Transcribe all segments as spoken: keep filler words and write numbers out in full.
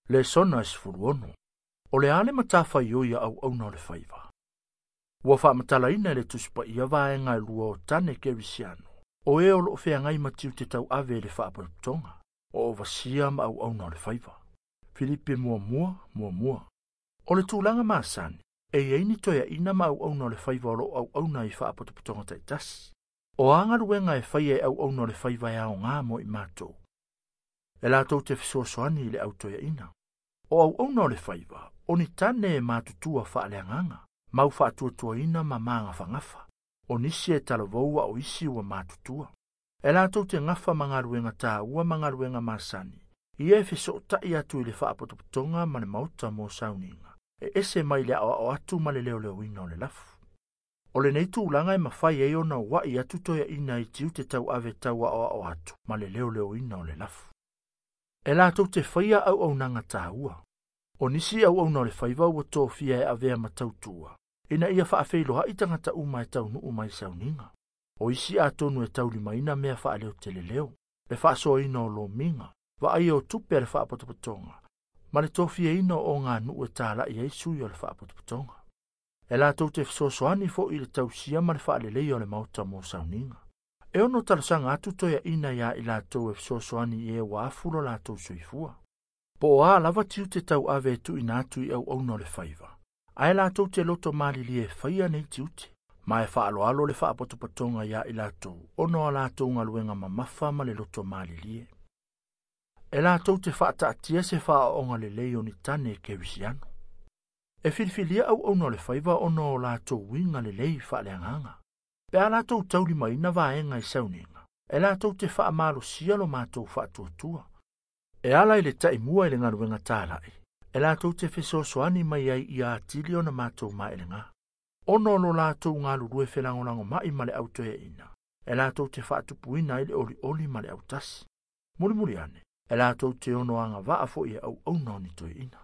Le sona is furuono. O le ale matafa ioia au au na le faiva. Ua wha matala ina le tuspa ia vaenga lua o tane kerisiano. O e o lo fea ngai matiu te tau ave le wha apatonga. O o vasia ma au au na le faiva. Filipe mua mua, mua mua. O le tūlanga maasani. E eini toia ina ma au au na le faiva o lo au au na i wha apatonga taitasi. O anga luenga e whai e au au na le whaiva e ao ngā mo i mātou. E la tau te fisosoani le au toia ina. O au au na le whaiva, o ni tane e mātutua wha alea nganga, mau wha atua ina ma maanga whangafa. O nisi e talavoua o isi ua mātutua. E la tau te ngafa mga luenga tā ua mga luenga māsani. Ia e fiso tai atu i le wha apatonga ma le mauta mo sauninga. E ese mai le o atu ma le leo leo ina o le lafu. O le nei tūlanga e mawhai e ona wa i atu toia ina i tiu te tau ave taua o o atu, ma le leo leo ina o le lafu. E la tau te whaia au au nanga tā ua. O nisi au au na le whaiva ua tō fia e avea ma tautua. Ina ia wha awheiloha i tangata uma e tau nuu mai sauninga. O isi a tonu e tau lima ina mea wha aleo te le leo. Le wha soa ina o lo minga. Wa ai o tupe le wha apotopotonga. Ma le tō fia ina o ngā nuu e tāla i eisu i o le wha apotopotonga. E la tau te fisosoani fo i le tau sia ma le wha alelei o le mauta mo sauninga. E ono talasanga atu toia ina ia i la tau e fisosoani i e wa afulo la tau soifua. Po o a lava tiu te tau ave tu ina atu i au au no le whaiva. Ai la tau te loto mali li e whaia nei tiu te. Ma e wha alo alo le wha apotopatonga ia i la tau. Ono a la tau ngā luenga ma mafa ma le loto mali li e. E la tau te wha ta atia se wha o ngā le leo ni tane ke visiano. E filifilia au au no le whaiva ono o la tau winga le lei wha le anganga. Pe a la tau tauli mai na vaenga i sauninga. E la tau te wha amalo sialo mātou wha tuatua. E ala i le tai mua i le ngaruenga tālai. E la tau te fisosoani mai ai i a atili o na mātou mai le ngā. Ono lo la tau ngā lurue whelangolango mai ma le autoe ina. E la tau te wha atupuina i le oli oli ma le autasi. Muri muri ane. E la tau te ono anga vaa fo i au au nao ni toi ina.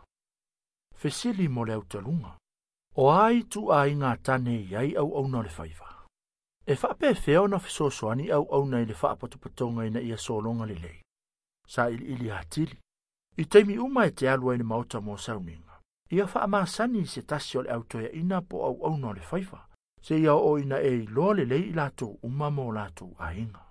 Fesili mo le autalunga. O ai tu a inga tane i ai au au nao le whaiva. E wha pe feo na fisosoani au au nei le wha apotopatonga ina ia solonga le lei. Sa ili ili hatili. I teimi uma e te alua ina mauta mo sauninga. Ia wha amasani se tasi o le autoia ina po au au nao le whaiva. Se ia o ina e i loa le lei i lato uma mo lato a inga.